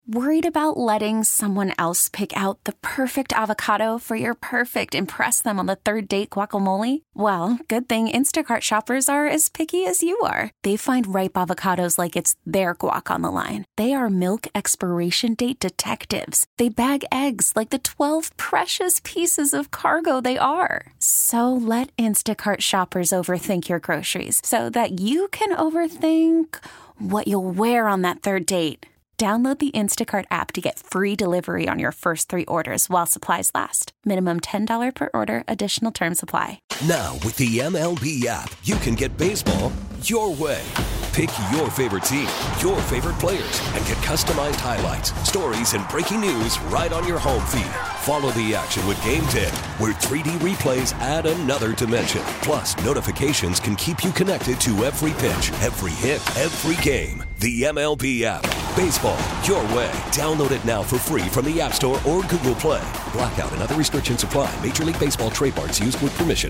Worried about letting someone else pick out the perfect avocado for your perfect impress them on the third date guacamole? Well, good thing Instacart shoppers are as picky as you are. They find ripe avocados like it's their guac on the line. They are milk expiration date detectives. They bag eggs like the 12 precious pieces of cargo they are. So let Instacart shoppers overthink your groceries so that you can overthink what you'll wear on that third date. Download the Instacart app to get free delivery on your first 3 orders while supplies last. Minimum $10 per order. Additional terms apply. Now, with the MLB app, you can get baseball your way. Pick your favorite team, your favorite players, and get customized highlights, stories, and breaking news right on your home feed. Follow the action with Game 10, where 3D replays add another dimension. Plus, notifications can keep you connected to every pitch, every hit, every game. The MLB app. Baseball your way. Download it now for free from the App Store or Google Play. Blackout and other restrictions apply. Major League Baseball trademarks used with permission.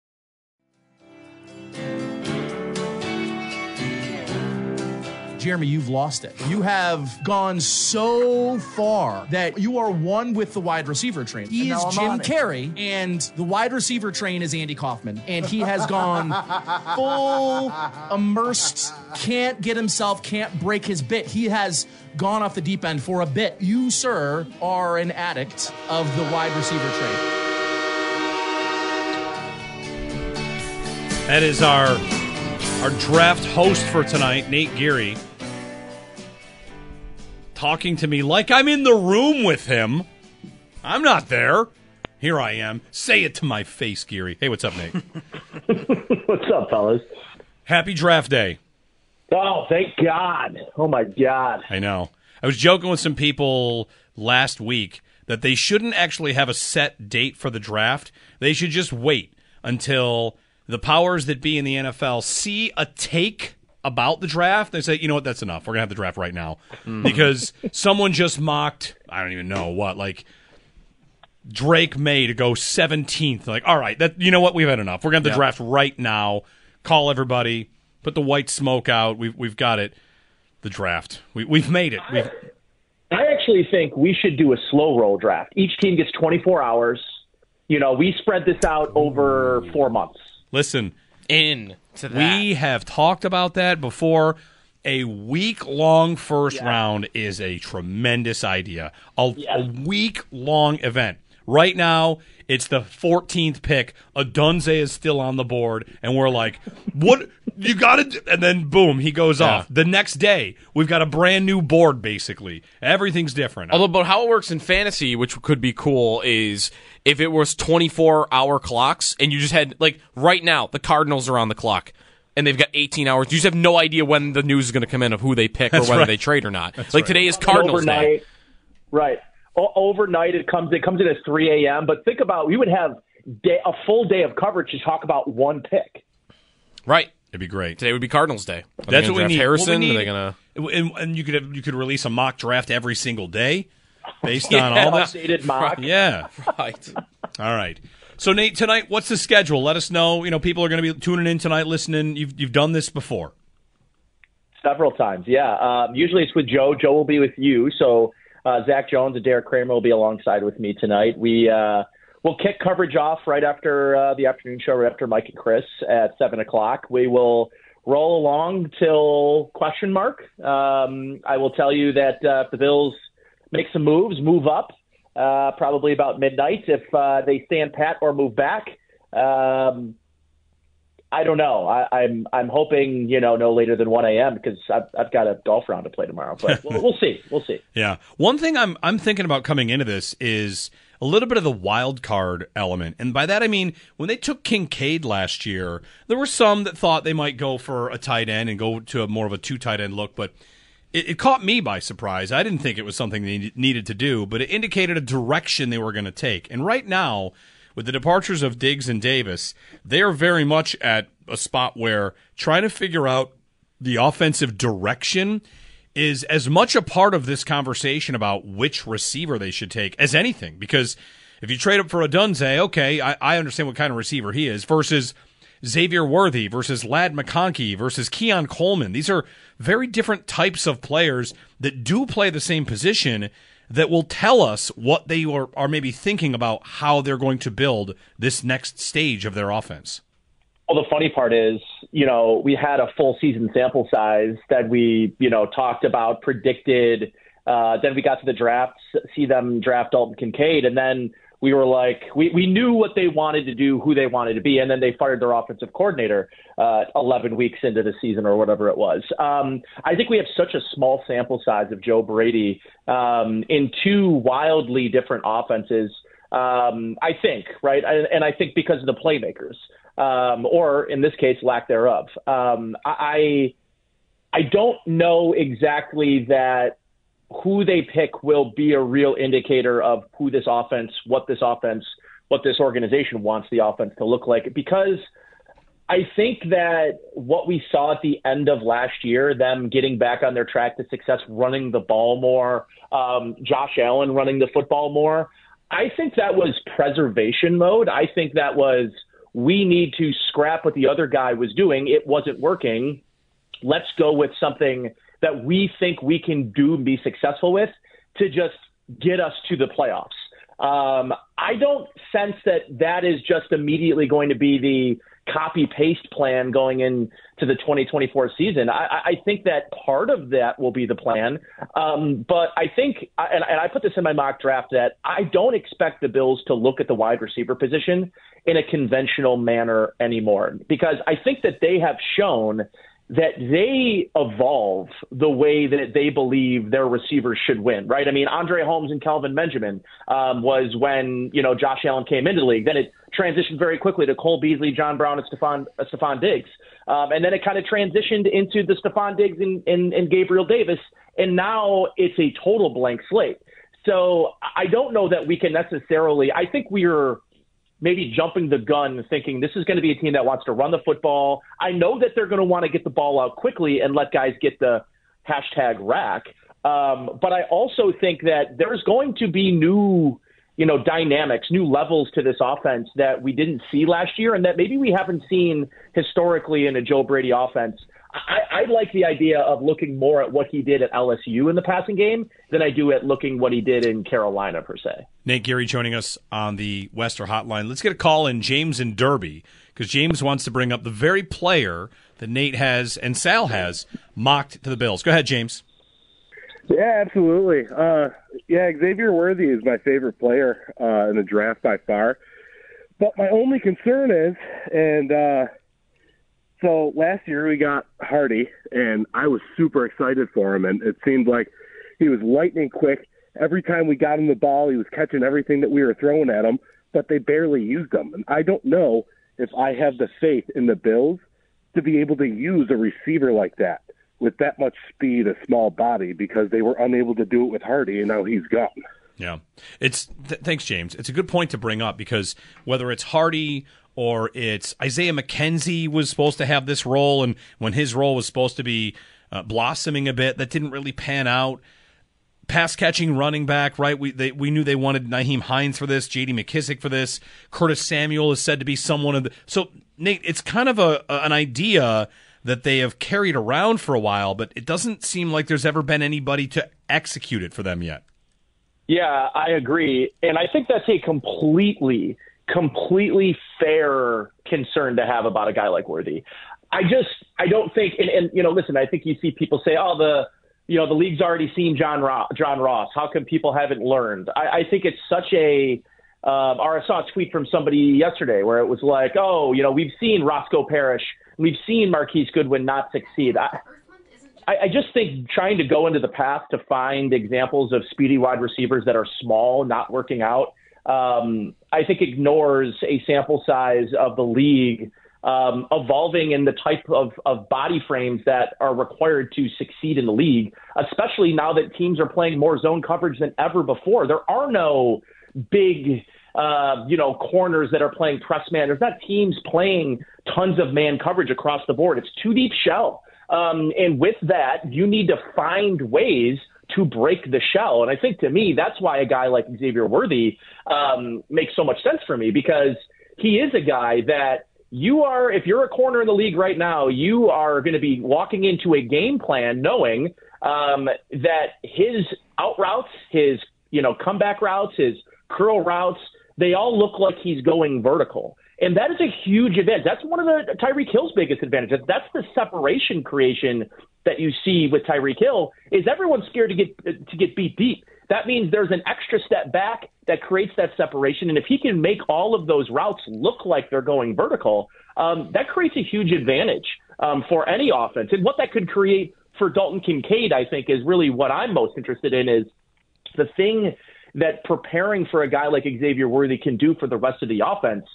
Jeremy, you've lost it. You have gone so far that you are one with the wide receiver train. He is Jim Carrey, and the wide receiver train is Andy Kaufman. And he has gone full immersed, can't get himself, can't break his bit. He has gone off the deep end for a bit. You, sir, are an addict of the wide receiver train. That is our draft host for tonight, Nate Geary, talking to me like I'm in the room with him. I'm not there. Here I am. Say it to my face, Geary. Hey, what's up, Nate? What's up, fellas? Happy draft day. Oh, thank God. Oh, my God. I know. I was joking with some people last week that they shouldn't actually have a set date for the draft. They should just wait until the powers that be in the NFL see a take about the draft. They say, you know what, that's enough. We're going to have the draft right now. Because someone just mocked, I don't even know what, like Drake May to go 17th. Like, all right, that, you know what, we've had enough. We're going to have the draft right now. Call everybody. Put the white smoke out. We've got it. The draft. We've made it. I actually think we should do a slow roll draft. Each team gets 24 hours. You know, we spread this out over 4 months. Listen, we have talked about that before. A week-long first round is a tremendous idea. A week-long event. Right now, it's the 14th pick. Adunze is still on the board, and we're like, what? You got to do? And then, boom, he goes off. The next day, we've got a brand-new board, basically. Everything's different. Although, but how it works in fantasy, which could be cool, is if it was 24-hour clocks, and you just had, like, right now, the Cardinals are on the clock, and they've got 18 hours. You just have no idea when the news is going to come in of who they pick or whether they trade or not. Today is Cardinals Day. Right. Overnight, it comes in at 3 a.m., but think about, we would have a full day of coverage to talk about one pick. Right. It'd be great. Today would be Cardinals Day. That's what we need. Harrison? Are they gonna? And you could release a mock draft every single day based on all that. Updated mock. Yeah. Right. All right. So Nate, tonight, what's the schedule? Let us know. You know, people are going to be tuning in tonight, listening. You've done this before. Several times, yeah. Usually it's with Joe. Joe will be with you. So Zach Jones and Derek Kramer will be alongside with me tonight. We'll kick coverage off right after the afternoon show, right after Mike and Chris at 7 o'clock. We will roll along till question mark. I will tell you that if the Bills make some moves, move up, probably about midnight. If they stand pat or move back, I don't know. I'm hoping, no later than 1 a.m. because I've got a golf round to play tomorrow. But we'll see. We'll see. Yeah. One thing I'm thinking about coming into this is a little bit of the wild card element. And by that I mean when they took Kincaid last year, there were some that thought they might go for a tight end and go to more of a 2 tight end look, but it caught me by surprise. I didn't think it was something they needed to do, but it indicated a direction they were going to take. And right now, with the departures of Diggs and Davis, they are very much at a spot where trying to figure out the offensive direction is as much a part of this conversation about which receiver they should take as anything. Because if you trade up for Adunze, okay, I understand what kind of receiver he is, versus Xavier Worthy versus Ladd McConkey versus Keon Coleman. These are very different types of players that do play the same position that will tell us what they are maybe thinking about how they're going to build this next stage of their offense. Well, the funny part is, we had a full season sample size that we, talked about, predicted. Then we got to the draft, see them draft Dalton Kincaid, and then we were like, we knew what they wanted to do, who they wanted to be, and then they fired their offensive coordinator 11 weeks into the season or whatever it was. I think we have such a small sample size of Joe Brady in two wildly different offenses, I think, right? And I think because of the playmakers, or in this case, lack thereof. I don't know exactly that who they pick will be a real indicator of who this offense, what this organization wants the offense to look like. Because I think that what we saw at the end of last year, them getting back on their track to success, running the ball more, Josh Allen running the football more, I think that was preservation mode. I think that was, we need to scrap what the other guy was doing. It wasn't working. Let's go with something that we think we can do and be successful with to just get us to the playoffs. I don't sense that is just immediately going to be the copy-paste plan going into the 2024 season. I think that part of that will be the plan. But I think, and I put this in my mock draft, that I don't expect the Bills to look at the wide receiver position in a conventional manner anymore, because I think that they have shown that they evolve the way that they believe their receivers should win, right? I mean, Andre Holmes and Kelvin Benjamin was when, Josh Allen came into the league. Then it transitioned very quickly to Cole Beasley, John Brown, and Stephon Diggs. And then it kind of transitioned into the Stephon Diggs and Gabriel Davis. And now it's a total blank slate. So I don't know that we can necessarily – I think we're – maybe jumping the gun, thinking this is going to be a team that wants to run the football. I know that they're going to want to get the ball out quickly and let guys get the hashtag rack. But I also think that there's going to be new, dynamics, new levels to this offense that we didn't see last year and that maybe we haven't seen historically in a Joe Brady offense. I like the idea of looking more at what he did at LSU in the passing game than I do at looking what he did in Carolina, per se. Nate Geary joining us on the Wester Hotline. Let's get a call in James in Derby, because James wants to bring up the very player that Nate has and Sal has mocked to the Bills. Go ahead, James. Yeah, absolutely. Xavier Worthy is my favorite player in the draft by far. But my only concern is, so last year we got Hardy, and I was super excited for him, and it seemed like he was lightning quick. Every time we got him the ball, he was catching everything that we were throwing at him, but they barely used him. And I don't know if I have the faith in the Bills to be able to use a receiver like that with that much speed, a small body, because they were unable to do it with Hardy, and now he's gone. Yeah. Thanks, James. It's a good point to bring up, because whether it's Hardy or it's Isaiah McKenzie was supposed to have this role, and when his role was supposed to be blossoming a bit, that didn't really pan out. Pass-catching running back, right? We knew they wanted Nyheim Hines for this, J.D. McKissick for this. Curtis Samuel is said to be someone of the... So, Nate, it's kind of an idea that they have carried around for a while, but it doesn't seem like there's ever been anybody to execute it for them yet. Yeah, I agree. And I think that's a completely fair concern to have about a guy like Worthy. I don't think, and listen, I think you see people say, the league's already seen John Ross. How come people haven't learned? I think it's such a, or I saw a tweet from somebody yesterday where it was like, we've seen Roscoe Parrish, we've seen Marquise Goodwin not succeed. I just think trying to go into the past to find examples of speedy wide receivers that are small, not working out, I think ignores a sample size of the league evolving in the type of body frames that are required to succeed in the league, especially now that teams are playing more zone coverage than ever before. There are no big, corners that are playing press man. There's not teams playing tons of man coverage across the board. It's too deep shell. And with that, you need to find ways to break the shell. And I think, to me, that's why a guy like Xavier Worthy makes so much sense for me, because he is a guy that if you're a corner in the league right now, you are going to be walking into a game plan knowing that his out routes, his comeback routes, his curl routes, they all look like he's going vertical. And that is a huge advantage. That's one of the Tyreek Hill's biggest advantages. That's the separation creation that you see with Tyreek Hill, is everyone's scared to get beat deep. That means there's an extra step back that creates that separation. And if he can make all of those routes look like they're going vertical, that creates a huge advantage for any offense. And what that could create for Dalton Kincaid, I think, is really what I'm most interested in, is the thing that preparing for a guy like Xavier Worthy can do for the rest of the offense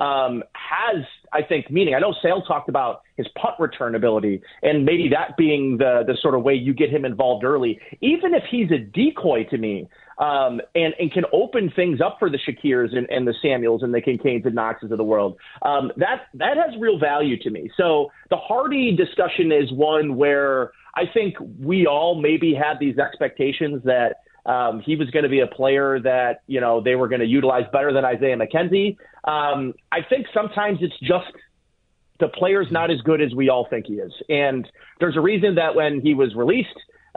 has, I think, meaning. I know Sale talked about his punt return ability and maybe that being the sort of way you get him involved early. Even if he's a decoy to me and can open things up for the Shakirs and the Samuels and the Kincaids and Knoxes of the world, that has real value to me. So the Hardy discussion is one where I think we all maybe had these expectations that he was going to be a player that, they were going to utilize better than Isaiah McKenzie. I think sometimes it's just the player's not as good as we all think he is. And there's a reason that when he was released,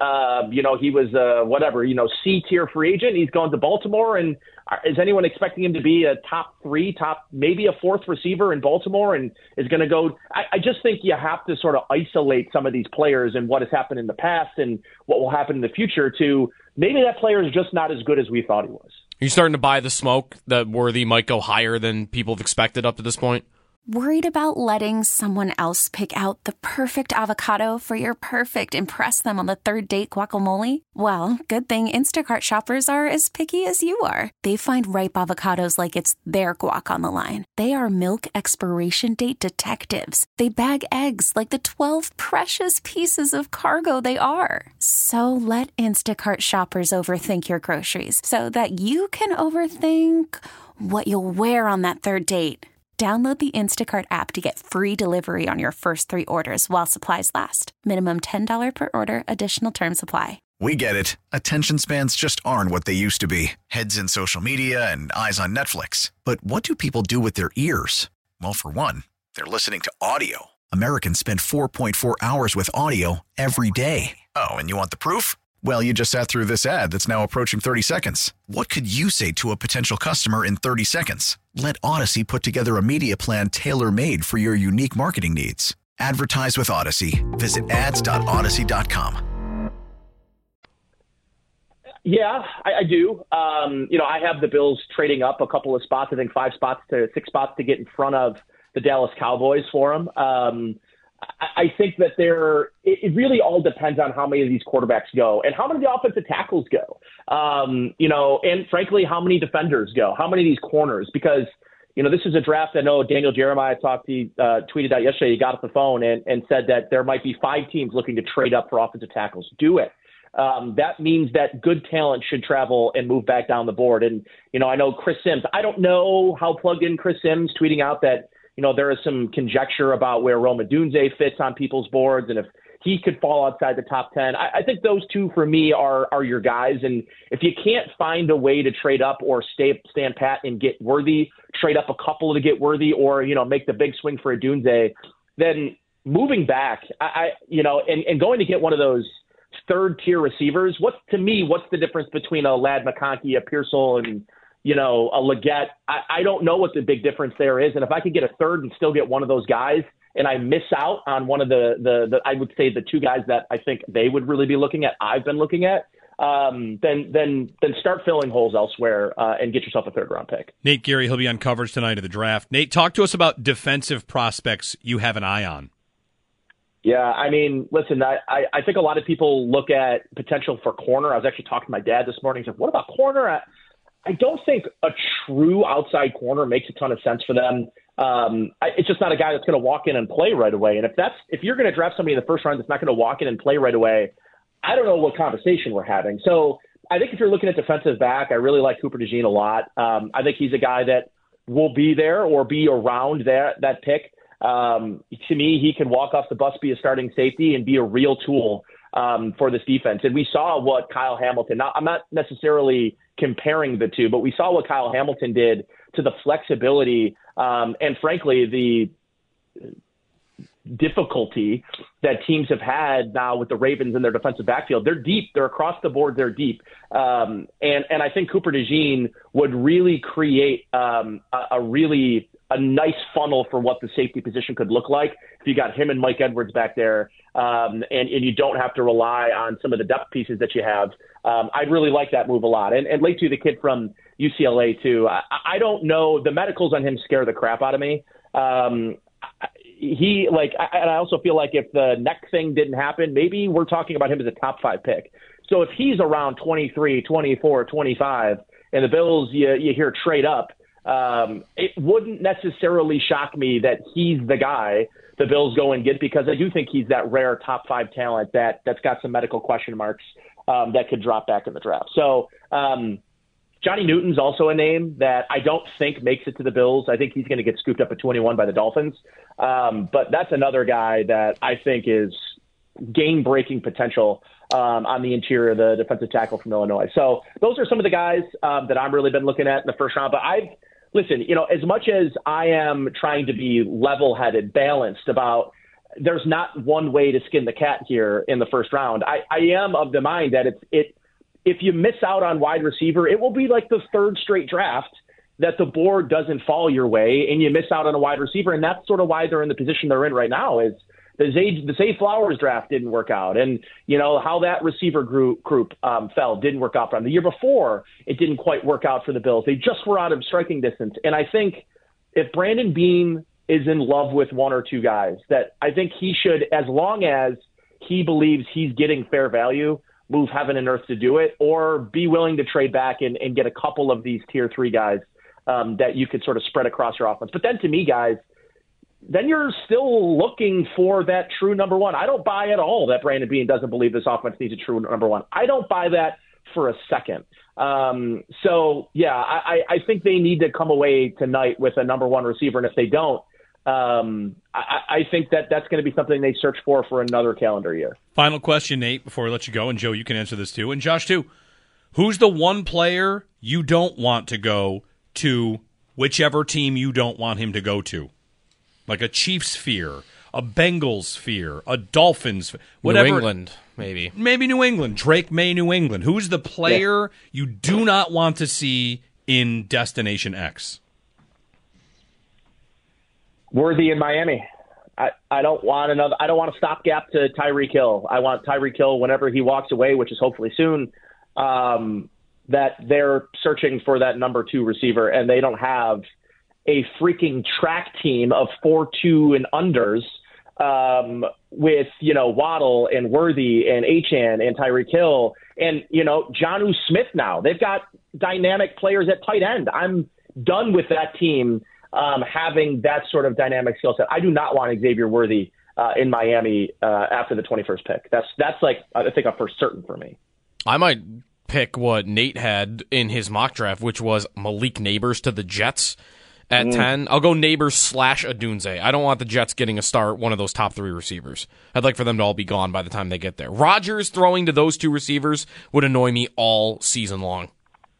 he was C-tier free agent. He's gone to Baltimore. And is anyone expecting him to be a top maybe a fourth receiver in Baltimore and is going to go? I just think you have to sort of isolate some of these players and what has happened in the past and what will happen in the future to maybe that player is just not as good as we thought he was. Are you starting to buy the smoke that Worthy might go higher than people have expected up to this point? Worried about letting someone else pick out the perfect avocado for your perfect impress them on the third date guacamole? Well, good thing Instacart shoppers are as picky as you are. They find ripe avocados like it's their guac on the line. They are milk expiration date detectives. They bag eggs like the 12 precious pieces of cargo they are. So let Instacart shoppers overthink your groceries so that you can overthink what you'll wear on that third date. Download the Instacart app to get free delivery on your first 3 orders while supplies last. Minimum $10 per order. Additional terms apply. We get it. Attention spans just aren't what they used to be. Heads in social media and eyes on Netflix. But what do people do with their ears? Well, for one, they're listening to audio. Americans spend 4.4 hours with audio every day. Oh, and you want the proof? Well, you just sat through this ad that's now approaching 30 seconds. What could you say to a potential customer in 30 seconds? Let Odyssey put together a media plan tailor-made for your unique marketing needs. Advertise with Odyssey. Visit ads.odyssey.com. Yeah, I do. I have the Bills trading up a couple of spots, I think 5 spots to 6 spots to get in front of the Dallas Cowboys for them. I think that it really all depends on how many of these quarterbacks go and how many of the offensive tackles go, and frankly, how many defenders go, how many of these corners, because, this is a draft. I know Daniel Jeremiah tweeted out yesterday, he got off the phone and said that there might be 5 teams looking to trade up for offensive tackles. Do it. That means that good talent should travel and move back down the board. And, I know Chris Sims, I don't know how plugged in Chris Sims tweeting out that, there is some conjecture about where Rome Odunze fits on people's boards and if he could fall outside the top 10. I think those two for me are your guys. And if you can't find a way to trade up or stand pat and get Worthy, trade up a couple to get Worthy or, make the big swing for Odunze, then moving back, and going to get one of those third tier receivers, what's the difference between a Ladd McConkey, a Pearsall, and a Leggett? I don't know what the big difference there is. And if I could get a third and still get one of those guys and I miss out on one of the I would say the 2 guys that I think they would really be looking at, I've been looking at, then start filling holes elsewhere and get yourself a 3rd round pick. Nate Geary, he'll be on coverage tonight of the draft. Nate, talk to us about defensive prospects you have an eye on. Yeah, listen, I think a lot of people look at potential for corner. I was actually talking to my dad this morning. He said, what about corner? I don't think a true outside corner makes a ton of sense for them. It's just not a guy that's going to walk in and play right away. And if you're going to draft somebody in the 1st round that's not going to walk in and play right away, I don't know what conversation we're having. So I think if you're looking at defensive back, I really like Cooper DeJean a lot. I think he's a guy that will be there or be around that pick. To me, he can walk off the bus, be a starting safety, and be a real tool for this defense. And we saw what Kyle Hamilton, now I'm not necessarily comparing the two, but we saw what Kyle Hamilton did to the flexibility and frankly, difficulty that teams have had now with the Ravens in their defensive backfield. They're deep. They're across the board. They're deep. And I think Cooper DeJean would really create a nice funnel for what the safety position could look like if you got him and Mike Edwards back there, and you don't have to rely on some of the depth pieces that you have. I'd really like that move a lot. And Leatu, the kid from UCLA, too, I don't know. The medicals on him scare the crap out of me. And I also feel like if the neck thing didn't happen, maybe we're talking about him as a top 5 pick. So if he's around 23, 24, 25, and the Bills, you hear trade up, it wouldn't necessarily shock me that he's the guy the Bills go and get, because I do think he's that rare top 5 talent that's got some medical question marks that could drop back in the draft. So Johnny Newton's also a name that I don't think makes it to the Bills. I think he's going to get scooped up at 21 by the Dolphins. But that's another guy that I think is game-breaking potential on the interior, the defensive tackle from Illinois. So those are some of the guys that I've really been looking at in the first round. But listen, as much as I am trying to be level-headed, balanced about there's not one way to skin the cat here in the first round, I am of the mind that if you miss out on wide receiver, it will be like the third straight draft that the board doesn't fall your way and you miss out on a wide receiver. And that's sort of why they're in the position they're in right now, is the Zay Flowers draft didn't work out. And, how that receiver group fell didn't work out for them. The year before, it didn't quite work out for the Bills. They just were out of striking distance. And I think if Brandon Beane is in love with one or two guys, that I think he should, as long as he believes he's getting fair value, move heaven and earth to do it, or be willing to trade back and get a couple of these tier 3 guys that you could sort of spread across your offense. But then to me, guys, then you're still looking for that true number one. I don't buy at all that Brandon Beane doesn't believe this offense needs a true number one. I don't buy that for a second. I think they need to come away tonight with a number one receiver. And if they don't, I think that's going to be something they search for another calendar year. Final question, Nate, before we let you go, and Joe, you can answer this too, and Josh too. Who's the one player you don't want to go to whichever team you don't want him to go to? Like a Chiefs fear, a Bengals fear, a Dolphins fear, whatever. New England, maybe. Maybe New England. Drake May, New England. Who's the player you do not want to see in Destination X? Worthy in Miami. I don't want a stopgap to Tyreek Hill. I want Tyreek Hill, whenever he walks away, which is hopefully soon, that they're searching for that number 2 receiver, and they don't have a freaking track team of 4.2 and unders with, Waddle and Worthy and Achane and Tyreek Hill and, Jonnu Smith now. They've got dynamic players at tight end. I'm done with that team having that sort of dynamic skill set. I do not want Xavier Worthy in Miami after the 21st pick. That's like, I think, for certain for me. I might pick what Nate had in his mock draft, which was Malik Neighbors to the Jets at 10. I'll go Neighbors / Adunze. I don't want the Jets getting a start, one of those top 3 receivers. I'd like for them to all be gone by the time they get there. Rodgers throwing to those 2 receivers would annoy me all season long.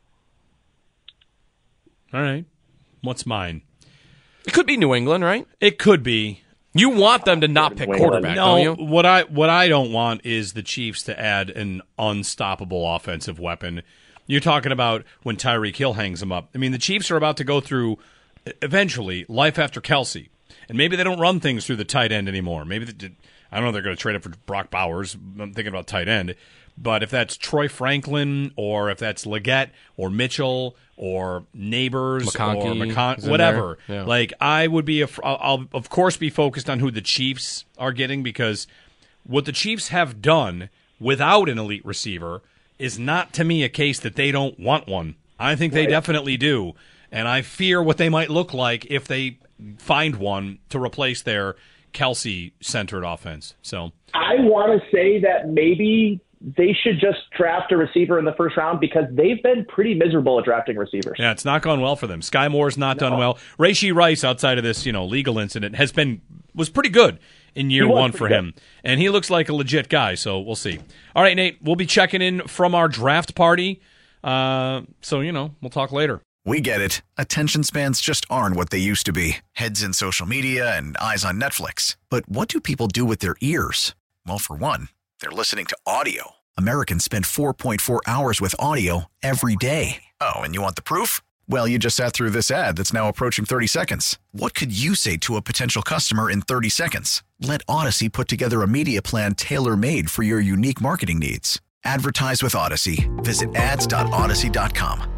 All right. What's mine? It could be New England, right? It could be. You want them to not pick quarterback, don't you? What I don't want is the Chiefs to add an unstoppable offensive weapon. You're talking about when Tyreek Hill hangs them up. I mean, the Chiefs are about to go through, eventually, life after Kelsey. And maybe they don't run things through the tight end anymore. Maybe I don't know if they're going to trade up for Brock Bowers. I'm thinking about tight end. But if that's Troy Franklin, or if that's Leggett or Mitchell or Neighbors McConkey, or whatever, yeah. Like I would be, I'll of course be focused on who the Chiefs are getting, because what the Chiefs have done without an elite receiver is not, to me, a case that they don't want one. I think they definitely do, and I fear what they might look like if they find one to replace their Kelsey-centered offense. So I want to say that maybe they should just draft a receiver in the first round, because they've been pretty miserable at drafting receivers. Yeah, it's not gone well for them. Sky Moore's not done well. Rashee Rice, outside of this, legal incident, was pretty good in year one for him. And he looks like a legit guy, so we'll see. All right, Nate, we'll be checking in from our draft party. So, we'll talk later. We get it. Attention spans just aren't what they used to be. Heads in social media and eyes on Netflix. But what do people do with their ears? Well, for one, they're listening to audio. Americans spend 4.4 hours with audio every day. Oh, and you want the proof? Well, you just sat through this ad that's now approaching 30 seconds. What could you say to a potential customer in 30 seconds? Let Odyssey put together a media plan tailor-made for your unique marketing needs. Advertise with Odyssey. Visit ads.odyssey.com.